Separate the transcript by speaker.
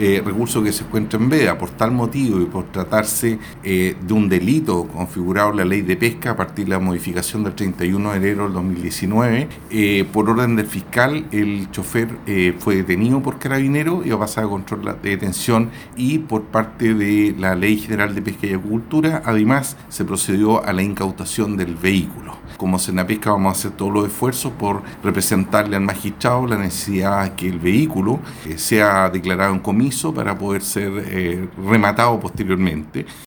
Speaker 1: recurso que se encuentra en veda. Por tal motivo y por tratarse de un delito configurado en la ley de pesca a partir de la modificación del 31 de enero del 2019, por orden del fiscal, el chofer fue detenido por Carabineros y va a pasar a control de detención, y por parte de la Ley General de Pesca y Acuicultura, además, se procedió a la incautación del vehículo. Como Senapesca vamos a hacer todos los esfuerzos por representarle al magistrado la necesidad de que el vehículo sea declarado en comiso para poder ser rematado posteriormente.